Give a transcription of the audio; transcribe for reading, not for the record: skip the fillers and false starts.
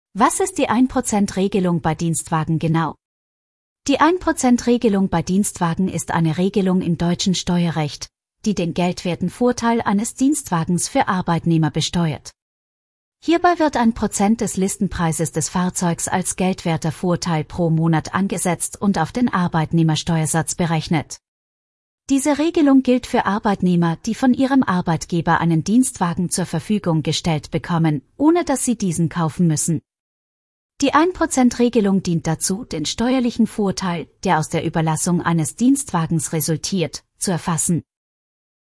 Was ist die 1%-Regelung bei Dienstwagen genau? Die 1%-Regelung bei Dienstwagen ist eine Regelung im deutschen Steuerrecht, die den geldwerten Vorteil eines Dienstwagens für Arbeitnehmer besteuert. Hierbei wird 1% des Listenpreises des Fahrzeugs als geldwerter Vorteil pro Monat angesetzt und auf den Arbeitnehmersteuersatz berechnet. Diese Regelung gilt für Arbeitnehmer, die von ihrem Arbeitgeber einen Dienstwagen zur Verfügung gestellt bekommen, ohne dass sie diesen kaufen müssen. Die 1%-Regelung dient dazu, den steuerlichen Vorteil, der aus der Überlassung eines Dienstwagens resultiert, zu erfassen.